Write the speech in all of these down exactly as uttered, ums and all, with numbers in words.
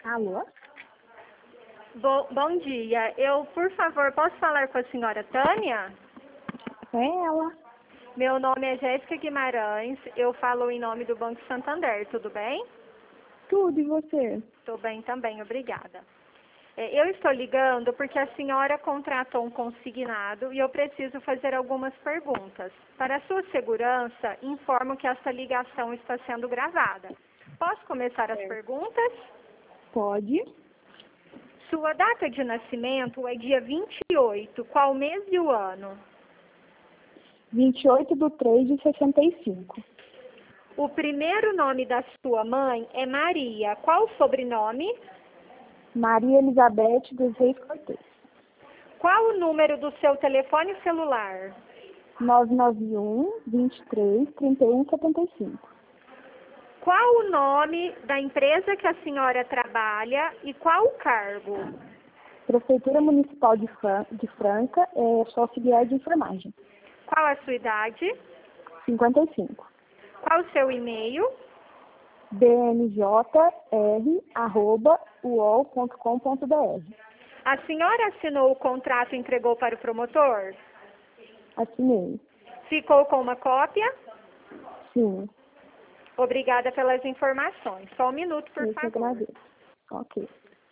Alô? Bo- bom dia. Eu, por favor, posso falar com a senhora Tânia? É ela. Meu nome é Jéssica Guimarães. Eu falo em nome do Banco Santander. Tudo bem? Tudo, e você? Estou bem também, obrigada. É, Eu estou ligando porque a senhora contratou um consignado e eu preciso fazer algumas perguntas. Para a sua segurança, informo que essa ligação está sendo gravada. Posso começar as Certo. perguntas? Pode. Sua data de nascimento é dia vinte e oito. Qual mês e o ano? vinte e oito de três de sessenta e cinco. O primeiro nome da sua mãe é Maria. Qual o sobrenome? Maria Elizabeth dos Reis Cortez. Qual o número do seu telefone celular? nove nove um, vinte e três, trinta e um, setenta e cinco. Qual o nome da empresa que a senhora trabalha e qual o cargo? Prefeitura Municipal de, Fran de Franca, é só auxiliar de enfermagem. Qual a sua idade? cinquenta e cinco. Qual o seu e-mail? b n j r arroba u o l ponto com ponto b r. A senhora assinou o contrato e entregou para o promotor? Assinei. Ficou com uma cópia? Sim. Obrigada pelas informações. Só um minuto, por Eu que favor. agradeço. Ok.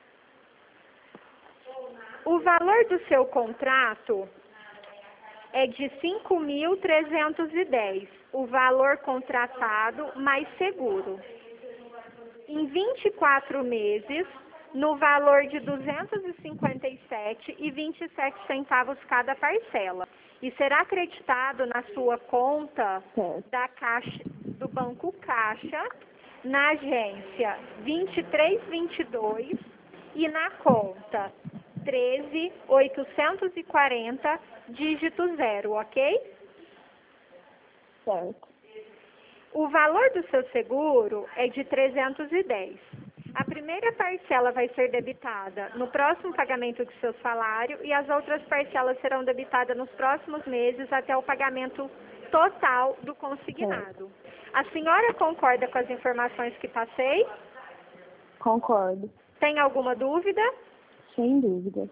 O valor do seu contrato é de cinco mil trezentos e dez, o valor contratado mais seguro. Em vinte e quatro meses, no valor de duzentos e cinquenta e sete reais e vinte e sete centavos cada parcela. E será acreditado na sua conta Certo. da Caixa, do Banco Caixa, na agência vinte e três vinte e dois e na conta treze mil oitocentos e quarenta, dígito zero, ok? Certo. O valor do seu seguro é de trezentos e dez. A primeira parcela vai ser debitada no próximo pagamento do seu salário e as outras parcelas serão debitadas nos próximos meses até o pagamento total do consignado. A senhora concorda com as informações que passei? Concordo. Tem alguma dúvida? Sem dúvidas.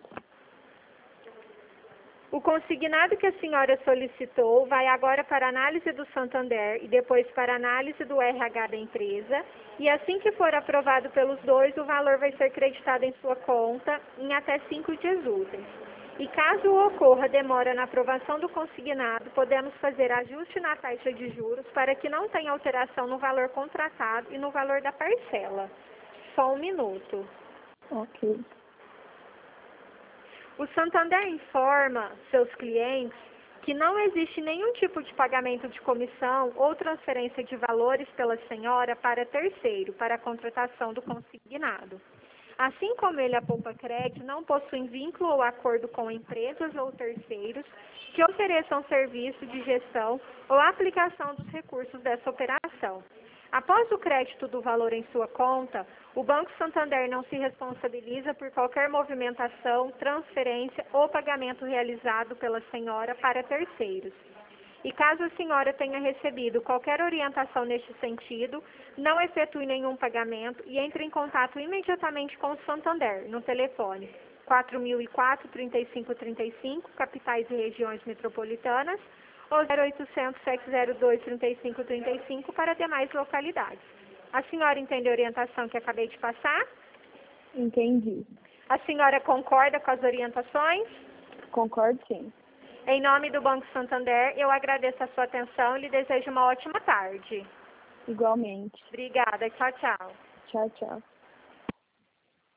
O consignado que a senhora solicitou vai agora para análise do Santander e depois para análise do R H da empresa. E assim que for aprovado pelos dois, o valor vai ser creditado em sua conta em até cinco dias úteis. E caso ocorra demora na aprovação do consignado, podemos fazer ajuste na taxa de juros para que não tenha alteração no valor contratado e no valor da parcela. Só um minuto. Ok. O Santander informa seus clientes que não existe nenhum tipo de pagamento de comissão ou transferência de valores pela senhora para terceiro, para a contratação do consignado. Assim como ele, a Poupa Crédito, não possui vínculo ou acordo com empresas ou terceiros que ofereçam serviço de gestão ou aplicação dos recursos dessa operação. Após o crédito do valor em sua conta, o Banco Santander não se responsabiliza por qualquer movimentação, transferência ou pagamento realizado pela senhora para terceiros. E caso a senhora tenha recebido qualquer orientação neste sentido, não efetue nenhum pagamento e entre em contato imediatamente com o Santander, no telefone quatro mil e quatro, trinta e cinco trinta e cinco, capitais e regiões metropolitanas, ou zero oitocentos, sete zero dois, trinta e cinco trinta e cinco para demais localidades. A senhora entende a orientação que acabei de passar? Entendi. A senhora concorda com as orientações? Concordo, sim. Em nome do Banco Santander, eu agradeço a sua atenção e lhe desejo uma ótima tarde. Igualmente. Obrigada. Tchau, tchau. Tchau, tchau.